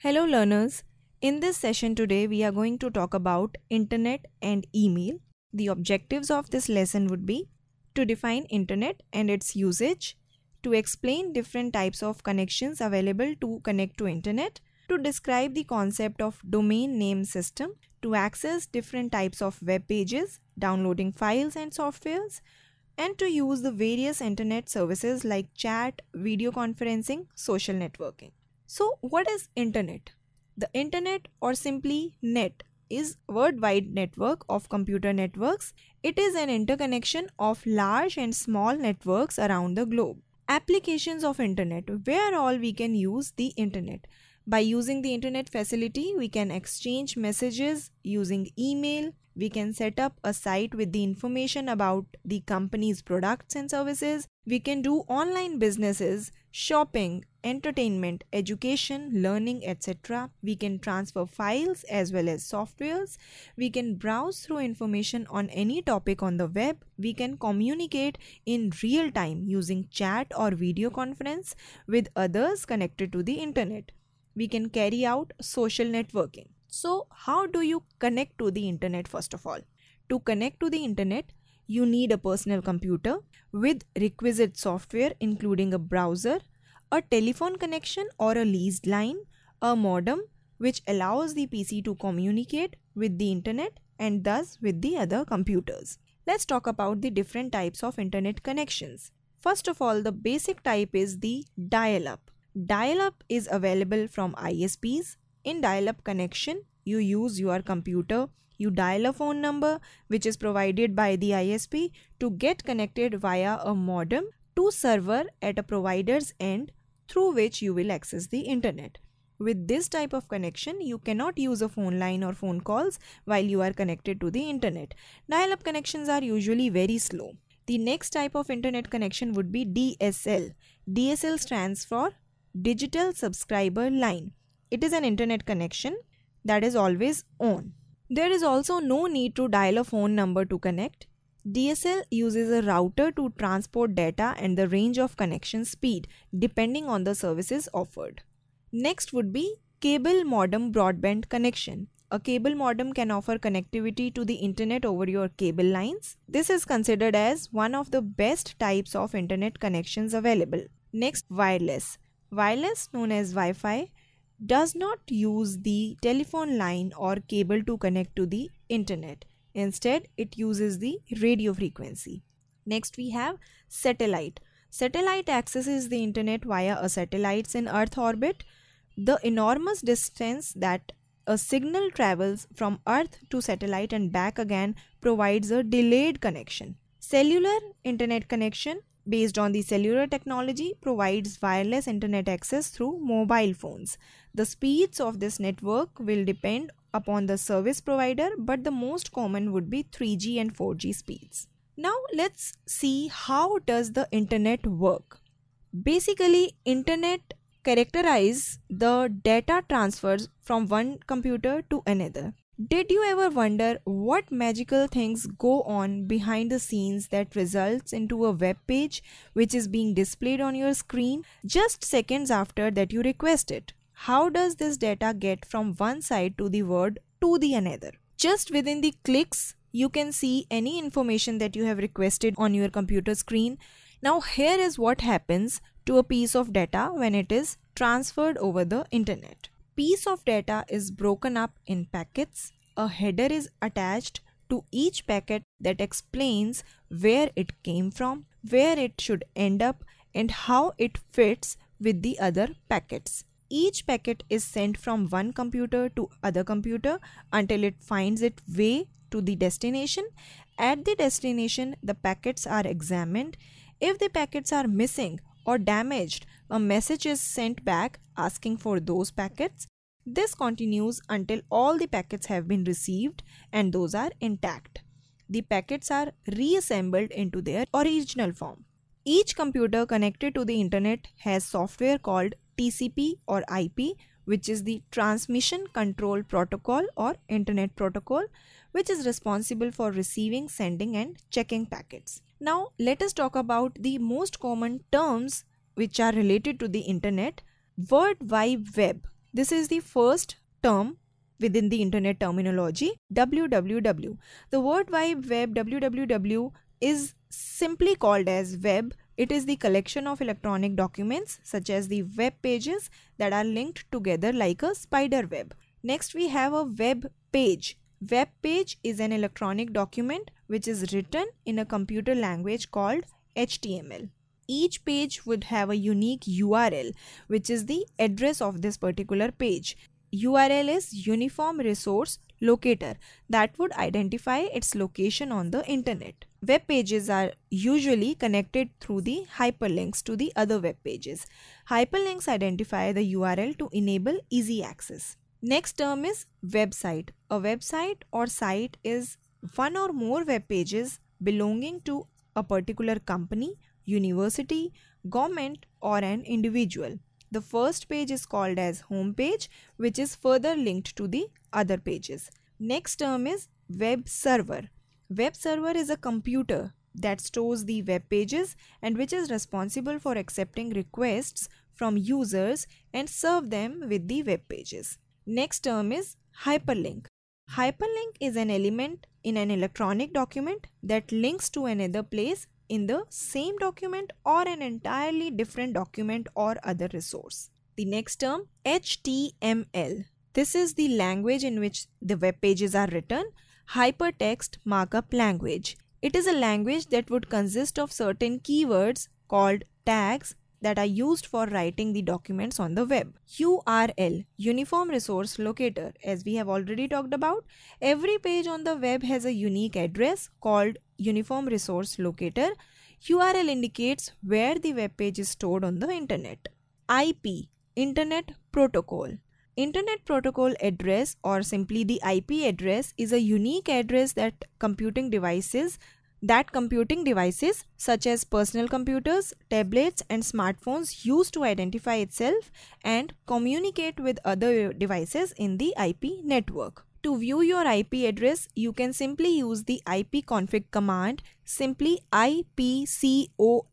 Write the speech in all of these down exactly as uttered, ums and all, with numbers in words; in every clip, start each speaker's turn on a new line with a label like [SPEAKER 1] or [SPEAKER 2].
[SPEAKER 1] Hello learners, in this session today we are going to talk about internet and email. The objectives of this lesson would be to define internet and its usage, to explain different types of connections available to connect to internet, to describe the concept of domain name system, to access different types of web pages, downloading files and softwares, and to use the various internet services like chat, video conferencing, social networking. So what is internet? The internet, or simply net, is a worldwide network of computer networks. It is an interconnection of large and small networks around the globe. Applications of internet, where all we can use the internet. By using the internet facility, we can exchange messages using email. We can set up a site with the information about the company's products and services. We can do online businesses, shopping, entertainment, education, learning, et cetera. We can transfer files as well as softwares. We can browse through information on any topic on the web. We can communicate in real time using chat or video conference with others connected to the internet. We can carry out social networking. So how do you connect to the internet first of all? To connect to the internet, you need a personal computer with requisite software including a browser, a telephone connection or a leased line, a modem which allows the P C to communicate with the internet and thus with the other computers. Let's talk about the different types of internet connections. First of all, the basic type is the dial-up. Dial-up is available from I S Ps. In dial-up connection, you use your computer, you dial a phone number which is provided by the I S P to get connected via a modem to server at a provider's end through which you will access the internet. With this type of connection, you cannot use a phone line or phone calls while you are connected to the internet. Dial-up connections are usually very slow. The next type of internet connection would be D S L. D S L stands for Digital Subscriber Line. It is an internet connection that is always on. There is also no need to dial a phone number to connect. D S L uses a router to transport data and the range of connection speed depending on the services offered. Next would be cable modem broadband connection. A cable modem can offer connectivity to the internet over your cable lines. This is considered as one of the best types of internet connections available. Next, wireless. Wireless, known as Wi-Fi, does not use the telephone line or cable to connect to the internet. Instead, it uses the radio frequency. Next, we have satellite. Satellite accesses the internet via a satellites in Earth orbit. The enormous distance that a signal travels from Earth to satellite and back again provides a delayed connection. Cellular internet connection based on the cellular technology provides wireless internet access through mobile phones. The speeds of this network will depend upon the service provider, but the most common would be three G and four G speeds. Now let's see how does the internet work. Basically, internet characterize the data transfers from one computer to another. Did you ever wonder what magical things go on behind the scenes that results into a web page which is being displayed on your screen just seconds after that you request it? How does this data get from one side to the word to the another? Just within the clicks, you can see any information that you have requested on your computer screen. Now here is what happens to a piece of data when it is transferred over the internet. Piece of data is broken up in packets. A header is attached to each packet that explains where it came from, where it should end up, and how it fits with the other packets. Each packet is sent from one computer to other computer until it finds its way to the destination. At the destination, the packets are examined. If the packets are missing or damaged, a message is sent back asking for those packets. This continues until all the packets have been received and those are intact. The packets are reassembled into their original form. Each computer connected to the internet has software called T C P or I P, which is the Transmission Control Protocol or Internet Protocol, which is responsible for receiving, sending and checking packets. Now let us talk about the most common terms which are related to the internet. World Wide Web. This is the first term within the internet terminology, W W W. The World Wide Web, W W W, is simply called as web. It is the collection of electronic documents such as the web pages that are linked together like a spider web. Next we have a web page. Web page is an electronic document which is written in a computer language called H T M L. Each page would have a unique U R L, which is the address of this particular page. U R L is Uniform Resource Locator that would identify its location on the internet. Web pages are usually connected through the hyperlinks to the other web pages. Hyperlinks identify the U R L to enable easy access. Next term is website. A website or site is one or more web pages belonging to a particular company, university, government, or an individual. The first page is called as home page, which is further linked to the other pages. Next term is web server. Web server is a computer that stores the web pages and which is responsible for accepting requests from users and serve them with the web pages. Next term is hyperlink. Hyperlink is an element in an electronic document that links to another place in the same document or an entirely different document or other resource. The next term, H T M L. This is the language in which the web pages are written, hypertext markup language. It is a language that would consist of certain keywords called tags that are used for writing the documents on the web. U R L, Uniform Resource Locator. As we have already talked about, every page on the web has a unique address called Uniform Resource Locator. U R L indicates where the web page is stored on the internet. I P, Internet Protocol. Internet Protocol address, or simply the I P address, is a unique address that computing devices that computing devices such as personal computers, tablets, and smartphones use to identify itself and communicate with other devices in the I P network. To view your I P address, you can simply use the ipconfig command, simply ipconfig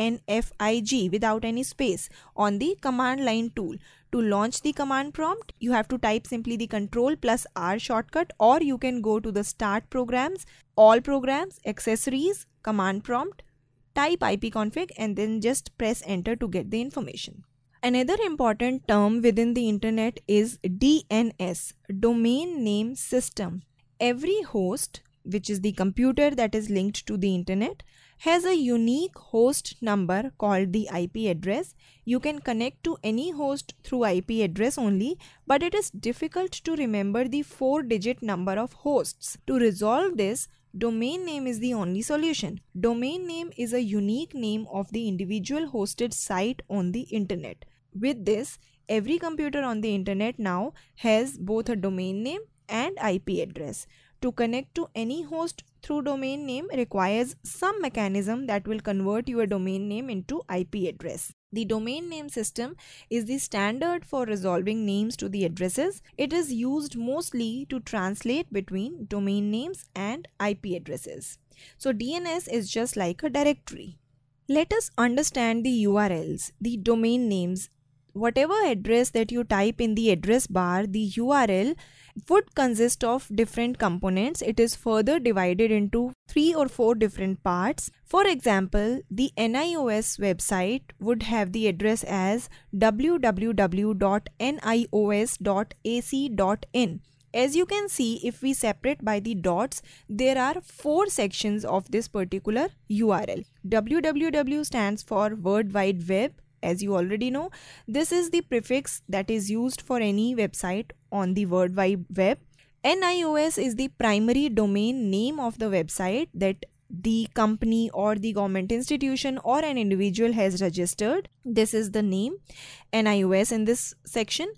[SPEAKER 1] without any space on the command line tool. To launch the command prompt, you have to type simply the Control plus R shortcut, or you can go to the Start Programs, All Programs, Accessories, Command Prompt, type ipconfig and then just press enter to get the information. Another important term within the internet is D N S, Domain Name System. Every host, which is the computer that is linked to the internet, has a unique host number called the I P address. You can connect to any host through I P address only, but it is difficult to remember the four digit number of hosts. To resolve this, domain name is the only solution. Domain name is a unique name of the individual hosted site on the internet. With this, every computer on the internet now has both a domain name and I P address. To connect to any host through domain name requires some mechanism that will convert your domain name into I P address. The domain name system is the standard for resolving names to the addresses. It is used mostly to translate between domain names and I P addresses. So D N S is just like a directory. Let us understand the U R Ls, the domain names. Whatever address that you type in the address bar, the U R L would consist of different components. It is further divided into three or four different parts. For example, the N I O S website would have the address as w w w dot n i o s dot a c dot in. As you can see, if we separate by the dots, there are four sections of this particular U R L. w w w stands for World Wide Web. As you already know, this is the prefix that is used for any website on the World Wide Web. N I O S is the primary domain name of the website that the company or the government institution or an individual has registered. This is the name N I O S in this section.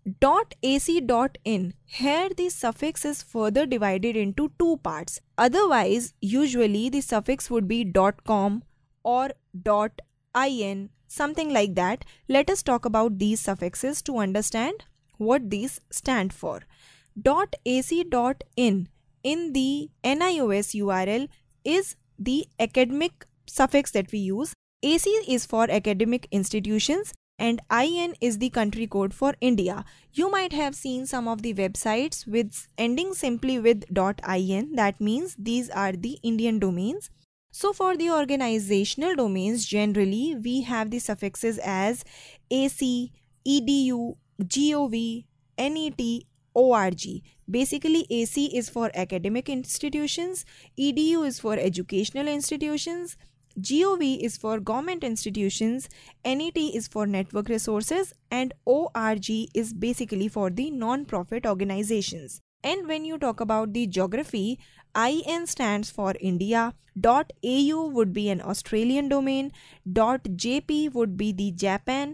[SPEAKER 1] .ac.in. Here the suffix is further divided into two parts. Otherwise, usually the suffix would be .com or .in, something like that. Let us talk about these suffixes to understand what these stand for. .ac.in in the N I O S U R L is the academic suffix that we use. A C is for academic institutions. and I N is the country code for India. You might have seen some of the websites with ending simply with .in. That means these are the Indian domains. So for the organizational domains, generally we have the suffixes as ac, edu, gov, net, org. Basically, A C is for academic institutions, E D U is for educational institutions, Gov is for government institutions, N E T is for network resources, and O R G is basically for the non-profit organizations. And when you talk about the geography, I N stands for India, .au would be an Australian domain, .jp would be the Japan,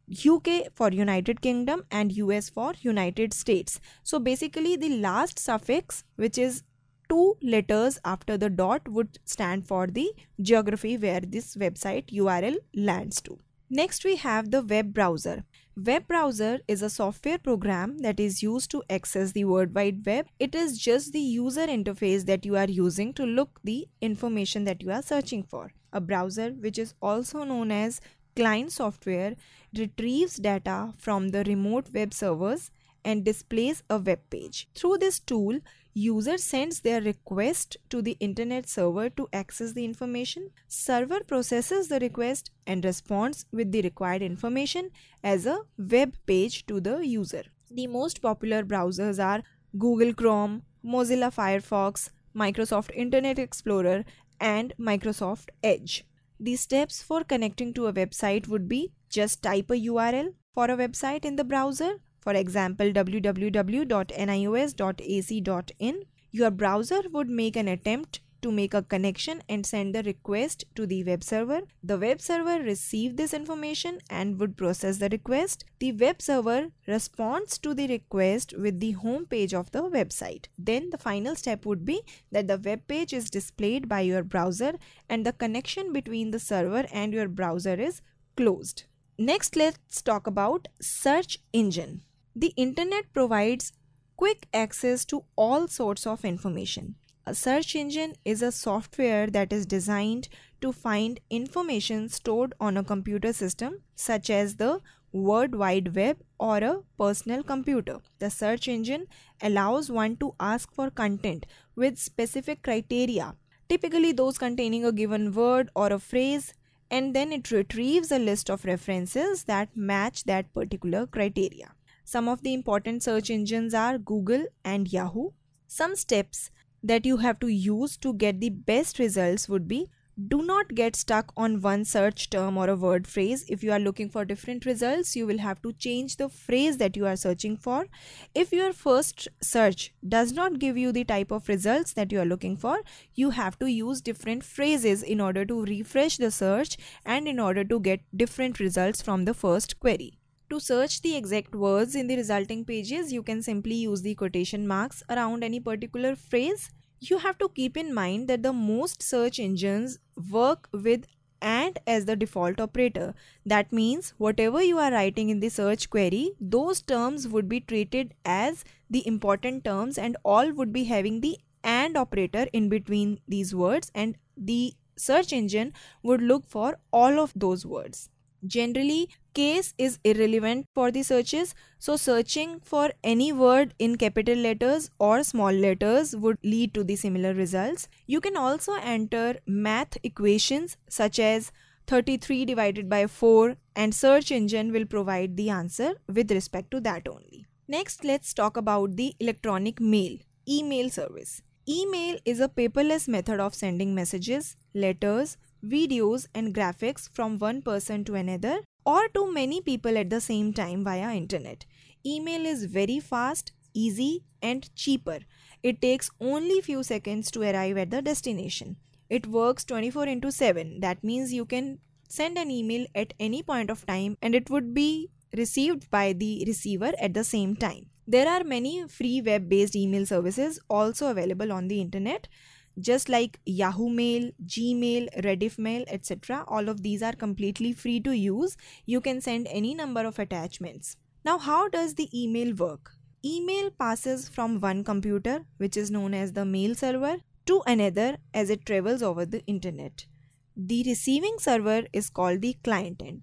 [SPEAKER 1] U K for United Kingdom, and U S for United States. So basically the last suffix, which is two letters after the dot, would stand for the geography where this website U R L lands to. Next we have the web browser. Web browser is a software program that is used to access the World Wide Web. It is just the user interface that you are using to look the information that you are searching for. A browser, which is also known as client software, retrieves data from the remote web servers and displays a web page. Through this tool, user sends their request to the internet server to access the information. Server processes the request and responds with the required information as a web page to the user. The most popular browsers are Google Chrome, Mozilla Firefox, Microsoft Internet Explorer, and Microsoft Edge. The steps for connecting to a website would be just type a U R L for a website in the browser. For example, w w w dot nios dot a c dot in. Your browser would make an attempt to make a connection and send the request to the web server. The web server receives this information and would process the request. The web server responds to the request with the home page of the website. Then the final step would be that the web page is displayed by your browser and the connection between the server and your browser is closed. Next, let's talk about search engine. The internet provides quick access to all sorts of information. A search engine is a software that is designed to find information stored on a computer system, such as the World Wide Web or a personal computer. The search engine allows one to ask for content with specific criteria, typically those containing a given word or a phrase, and then it retrieves a list of references that match that particular criteria. Some of the important search engines are Google and Yahoo. Some steps that you have to use to get the best results would be: do not get stuck on one search term or a word phrase. If you are looking for different results, you will have to change the phrase that you are searching for. If your first search does not give you the type of results that you are looking for, you have to use different phrases in order to refresh the search and in order to get different results from the first query. To search the exact words in the resulting pages, you can simply use the quotation marks around any particular phrase. You have to keep in mind that the most search engines work with and as the default operator. That means whatever you are writing in the search query, those terms would be treated as the important terms and all would be having the and operator in between these words, and the search engine would look for all of those words. Generally, case is irrelevant for the searches, so searching for any word in capital letters or small letters would lead to the similar results. You can also enter math equations such as thirty-three divided by four, and search engine will provide the answer with respect to that only. Next, let's talk about the electronic mail, email service. Email is a paperless method of sending messages, letters, videos and graphics from one person to another or to many people at the same time via internet. Email is very fast, easy and cheaper. It takes only few seconds to arrive at the destination. It works twenty-four into seven. That means you can send an email at any point of time and it would be received by the receiver at the same time. There are many free web-based email services also available on the internet, just like Yahoo Mail, Gmail, Rediffmail, et cetera. All of these are completely free to use. You can send any number of attachments. Now, how does the email work? Email passes from one computer, which is known as the mail server, to another as it travels over the internet. The receiving server is called the client end.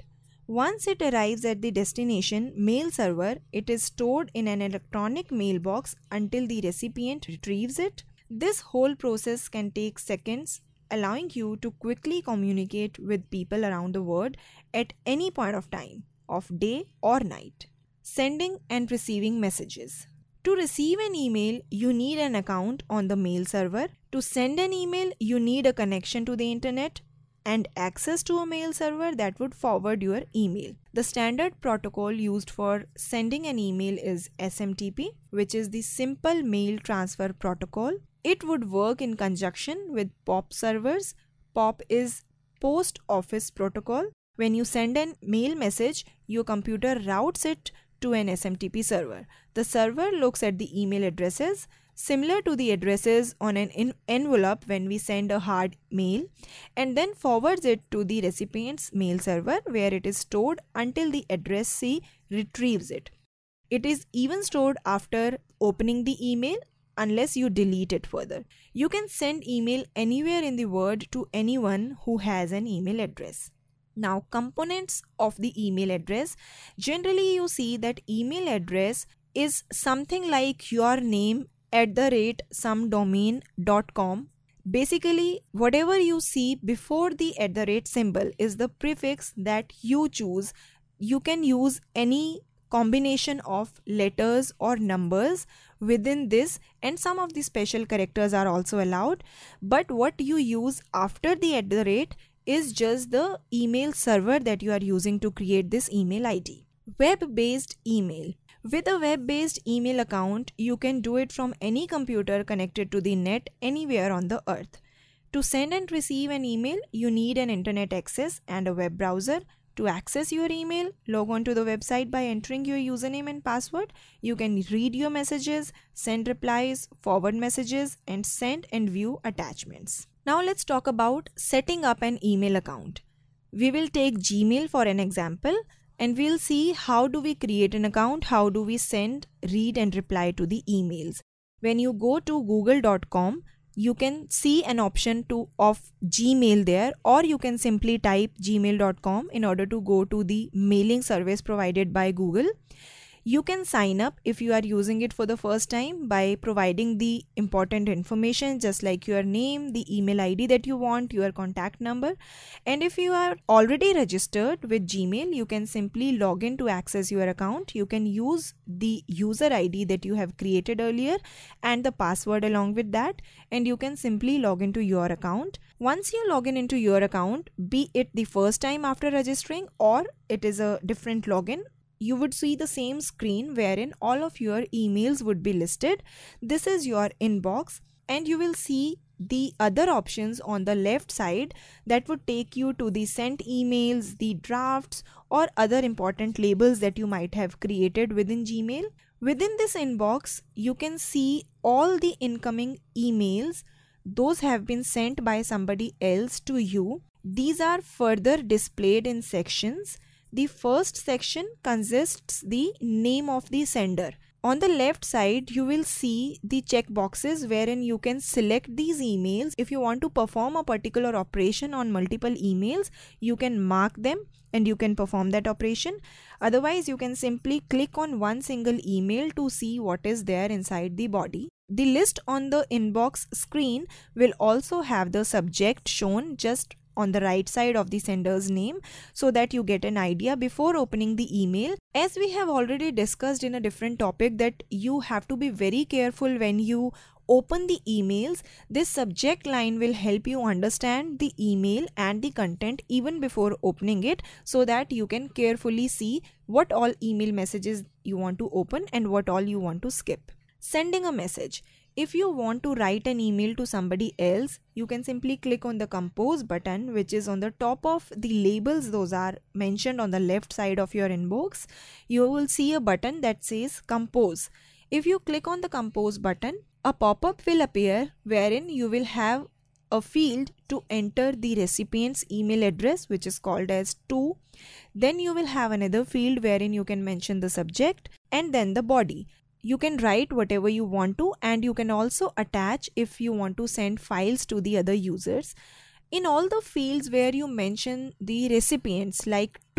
[SPEAKER 1] Once it arrives at the destination mail server, it is stored in an electronic mailbox until the recipient retrieves it. This whole process can take seconds, allowing you to quickly communicate with people around the world at any point of time, of day or night. Sending and receiving messages. To receive an email, you need an account on the mail server. To send an email, you need a connection to the internet and access to a mail server that would forward your email. The standard protocol used for sending an email is S M T P, which is the Simple Mail Transfer Protocol. It would work in conjunction with P O P servers. P O P is Post Office Protocol. When you send an mail message, your computer routes it to an S M T P server. The server looks at the email addresses similar to the addresses on an envelope when we send a hard mail, and then forwards it to the recipient's mail server, where it is stored until the addressee retrieves it. It is even stored after opening the email unless you delete it further. You can send email anywhere in the world to anyone who has an email address. Now, components of the email address. Generally, you see that email address is something like your name at the rate some domain dot com. Basically, whatever you see before the at the rate symbol is the prefix that you choose. You can use any combination of letters or numbers within this, and some of the special characters are also allowed. But what you use after the at the rate is just the email server that you are using to create this email I D. Web-based email. With a web-based email account, you can do it from any computer connected to the net anywhere on the earth. To send and receive an email, you need an internet access and a web browser. To access your email, log on to the website by entering your username and password. You can read your messages, send replies, forward messages, and send and view attachments. Now let's talk about setting up an email account. We will take Gmail for an example, and we'll see how do we create an account, how do we send, read, and reply to the emails. When you go to google dot com, you can see an option to of Gmail there, or you can simply type gmail dot com in order to go to the mailing service provided by Google. You can sign up if you are using it for the first time by providing the important information just like your name, the email I D that you want, your contact number. And if you are already registered with Gmail, you can simply log in to access your account. You can use the user I D that you have created earlier and the password along with that, and you can simply log into your account. Once you log in into your account, be it the first time after registering or it is a different login, you would see the same screen wherein all of your emails would be listed. This is your inbox, and you will see the other options on the left side that would take you to the sent emails, the drafts, or other important labels that you might have created within Gmail. Within this inbox, you can see all the incoming emails. Those have been sent by somebody else to you. These are further displayed in sections. The first section consists the name of the sender. On the left side, you will see the check boxes wherein you can select these emails. If you want to perform a particular operation on multiple emails, you can mark them and you can perform that operation. Otherwise, you can simply click on one single email to see what is there inside the body. The list on the inbox screen will also have the subject shown just on the right side of the sender's name so that you get an idea before opening the email. As we have already discussed in a different topic that you have to be very careful when you open the emails. This subject line will help you understand the email and the content even before opening it so that you can carefully see what all email messages you want to open and what all you want to skip. Sending a message. If you want to write an email to somebody else, you can simply click on the compose button, which is on the top of the labels. Those are mentioned on the left side of your inbox. You will see a button that says compose. If you click on the compose button, a pop-up will appear wherein you will have a field to enter the recipient's email address, which is called as to. Then you will have another field wherein you can mention the subject and then the body. You can write whatever you want to, and you can also attach if you want to send files to the other users. In all the fields where you mention the recipients like to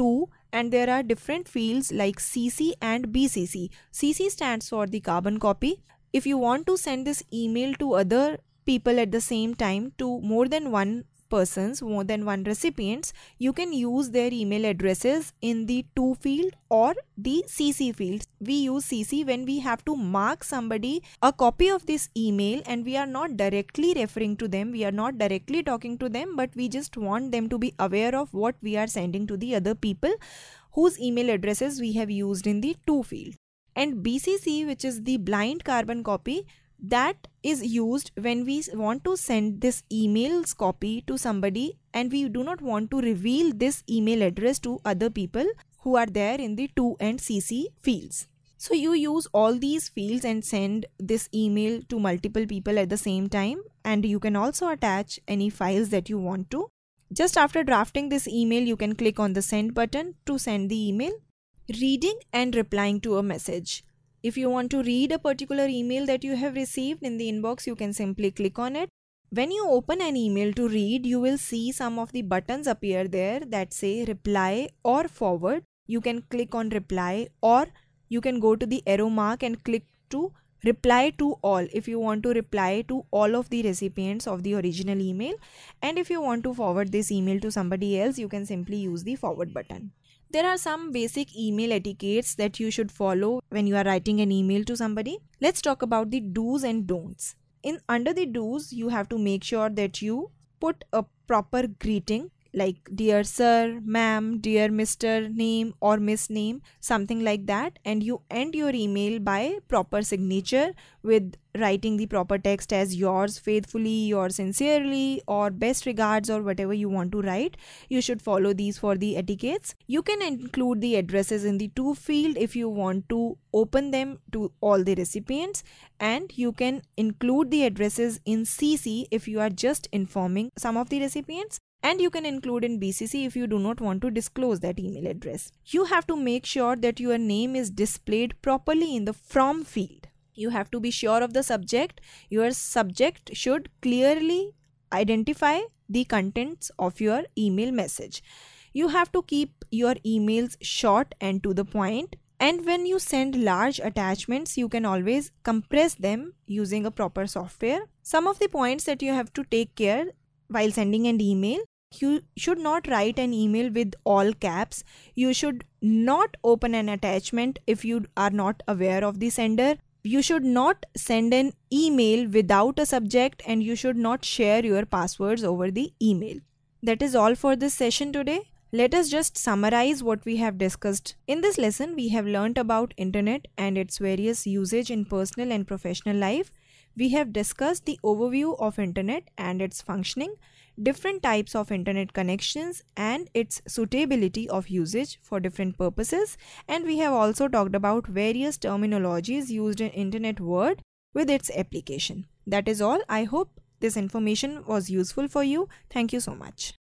[SPEAKER 1] and there are different fields like C C and B C C. C C stands for the carbon copy. If you want to send this email to other people at the same time, to more than one persons, more than one recipients, you can use their email addresses in the to field or the C C field. We use C C when we have to mark somebody a copy of this email and we are not directly referring to them, we are not directly talking to them, but we just want them to be aware of what we are sending to the other people whose email addresses we have used in the to field. And B C C, which is the blind carbon copy, that is used when we want to send this email's copy to somebody and we do not want to reveal this email address to other people who are there in the to and C C fields. So you use all these fields and send this email to multiple people at the same time, and you can also attach any files that you want to. Just after drafting this email, you can click on the send button to send the email. Reading and replying to a message. If you want to read a particular email that you have received in the inbox, you can simply click on it. When you open an email to read, you will see some of the buttons appear there that say reply or forward. You can click on reply, or you can go to the arrow mark and click to reply to all if you want to reply to all of the recipients of the original email. And if you want to forward this email to somebody else, you can simply use the forward button. There are some basic email etiquettes that you should follow when you are writing an email to somebody. Let's talk about the do's and don'ts. In under the do's, you have to make sure that you put a proper greeting like dear sir, ma'am, dear mister, name or miss name, something like that, and you end your email by proper signature with writing the proper text as yours faithfully, yours sincerely, or best regards, or whatever you want to write. You should follow these for the etiquettes. You can include the addresses in the to field if you want to open them to all the recipients, and you can include the addresses in C C if you are just informing some of the recipients. And you can include in B C C if you do not want to disclose that email address. You have to make sure that your name is displayed properly in the from field. You have to be sure of the subject. Your subject should clearly identify the contents of your email message. You have to keep your emails short and to the point. And when you send large attachments, you can always compress them using a proper software. Some of the points that you have to take care while sending an email: you should not write an email with all caps. You should not open an attachment if you are not aware of the sender. You should not send an email without a subject, and you should not share your passwords over the email. That is all for this session today. Let us just summarize what we have discussed. In this lesson, we have learnt about internet and its various usage in personal and professional life. We have discussed the overview of internet and its functioning, different types of internet connections and its suitability of usage for different purposes, and we have also talked about various terminologies used in internet world with its application. That is all. I hope this information was useful for you. Thank you so much.